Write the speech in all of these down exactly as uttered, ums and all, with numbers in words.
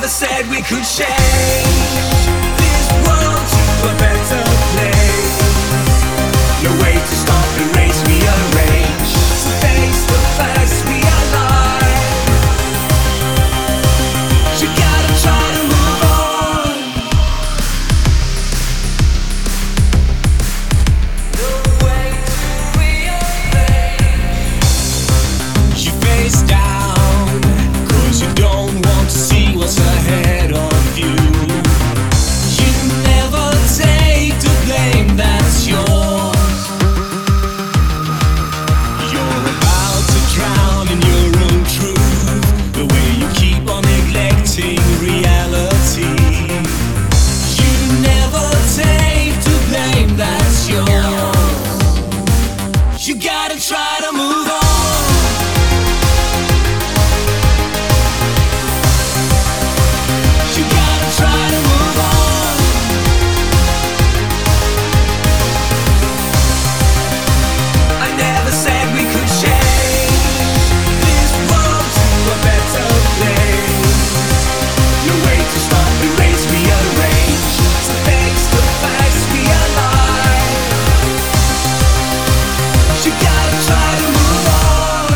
never said we could change this world to a better place. No way to stop, erase, rearrange. So face the facts, we are alive. You gotta try to move on. No way to rearrange. You face down, cause you don't want to see what's ahead of you. You never take the blame that's yours. You're about to drown in your own truth, the way you keep on neglecting reality. You never take the blame that's yours. You gotta try to move on. You gotta try to move on. I never said we could change this world to a better place. No way to stop, erase, rearrange. So face the facts, we are alive. You gotta try to move on.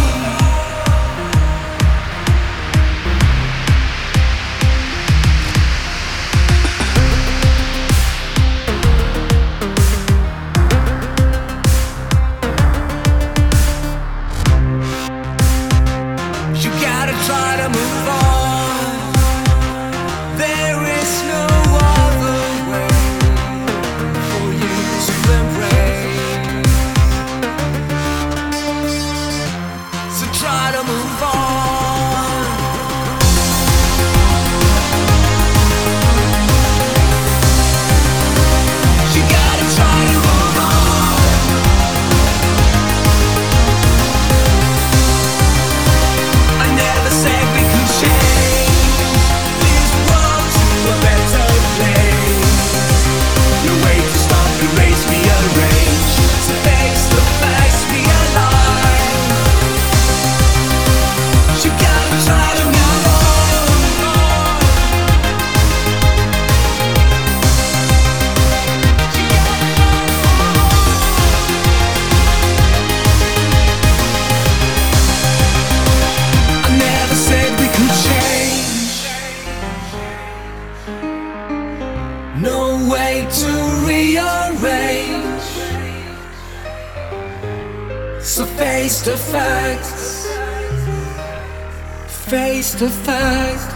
You gotta try to move on. There is no other way for you to embrace. So try to move on. You gotta try to move on. I never said we could change this world to a better place. No way to stop, erase, rearrange. So face the facts, we are alive. You gotta try to move on. I never said we could change. No way to rearrange. So face the facts. Face the facts.